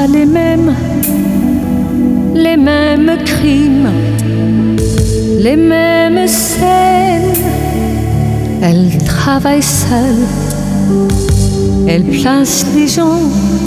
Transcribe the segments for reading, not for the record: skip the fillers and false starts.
les mêmes crimes, les mêmes scènes. Elle travaille seule, elle place les gens,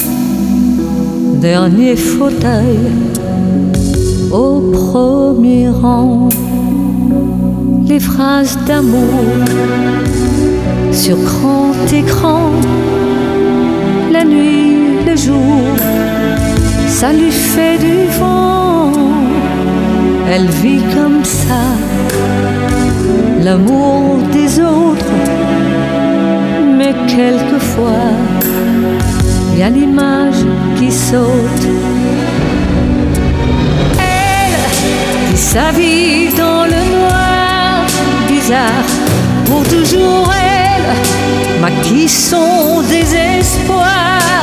dernier fauteuil, au premier rang. Les phrases d'amour sur grand écran, la nuit, le jour, ça lui fait du vent. Elle vit comme ça l'amour des autres, mais quelquefois y a l'image qui saute. Elle vit sa vie dans le noir, bizarre, pour toujours elle maquille son désespoir.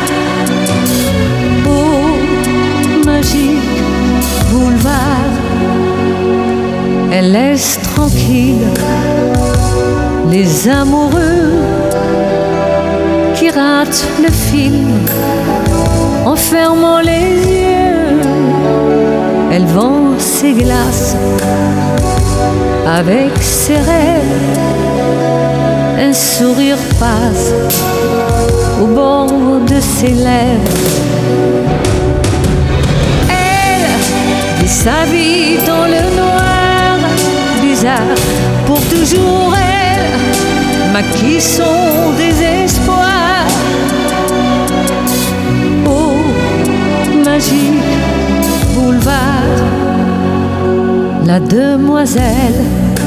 Oh, magique boulevard, elle laisse tranquille les amoureux qui ratent le film en fermant les yeux. Elle vend ses glaces avec ses rêves, un sourire passe au bord de ses lèvres. Elle vit sa vie dans le noir, bizarre, pour toujours elle maquille son désespoir. Oh, magique boulevard, la demoiselle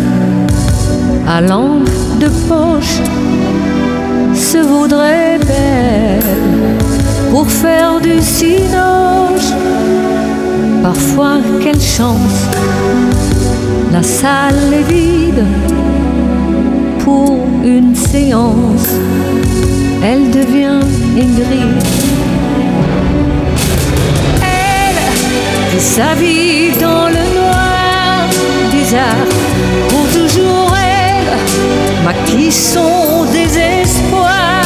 à lampe de poche se voudrait belle pour faire du cinoche. Parfois, quelle chance, la salle est vide. Pour une séance, elle devient Ingrid. Elle vit sa vie dans le noir, bizarre, pour toujours elle maquille son désespoir.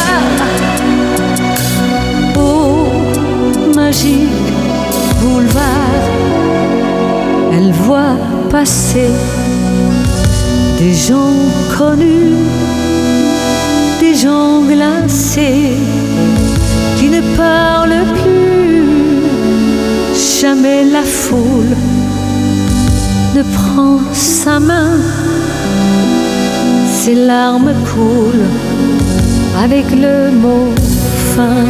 Oh, magique boulevard, elle voit passer des gens connus, des gens glacés qui ne parlent plus. Jamais la foule ne prend sa main, ses larmes coulent avec le mot fin.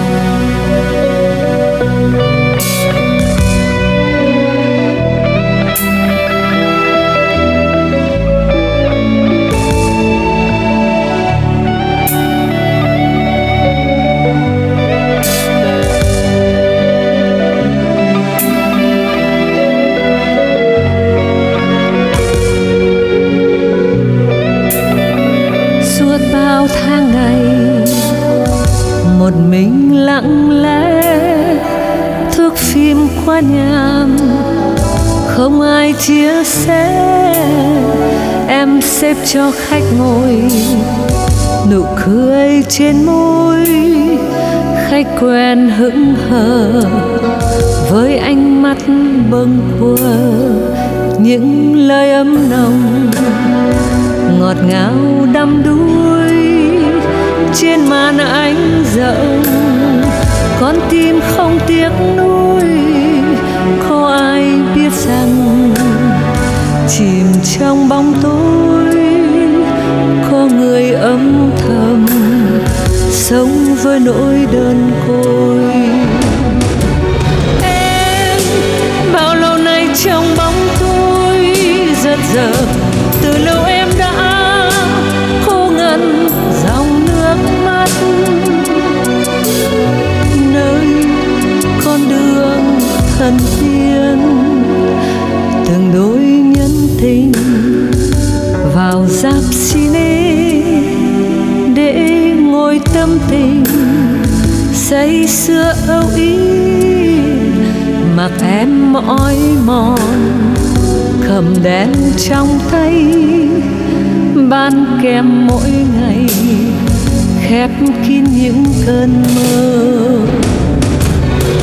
Một mình lặng lẽ thước phim qua nhàm, không ai chia sẻ. Em xếp cho khách ngồi, nụ cười trên môi. Khách quen hững hờ với ánh mắt bâng quơ, những lời ấm nồng ngọt ngào đắm đuối. Trên màn ánh rộng con tim không tiếc nuối. Có ai biết rằng chìm trong bóng tối có người âm thầm sống với nỗi đơn côi. Em bao lâu nay trong bóng tối giật giờ, từ lâu em đã khô ngần dòng nước mắt. Nơi con đường thân thiên từng đôi nhân tình vào rạp cine để ngồi tâm tình say sưa âu yếm. Mặc em mỏi mòn cầm đèn trong tay, ban kem mỗi ngày khép kín những cơn mơ.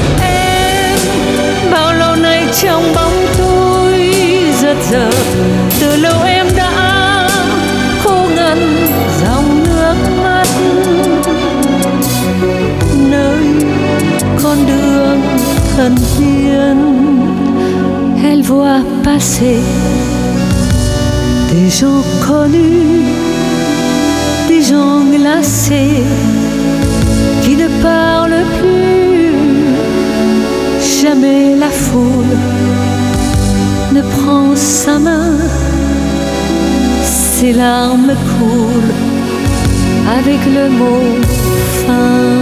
bao lâu nay trong bóng tối giật giờ. Từ lâu em đã khô ngần dòng nước mắt, nơi con đường thân thiên. Elle voit passer des gens connus, des gens glacés qui ne parlent plus. Jamais la foule ne prend sa main, ses larmes coulent avec le mot fin.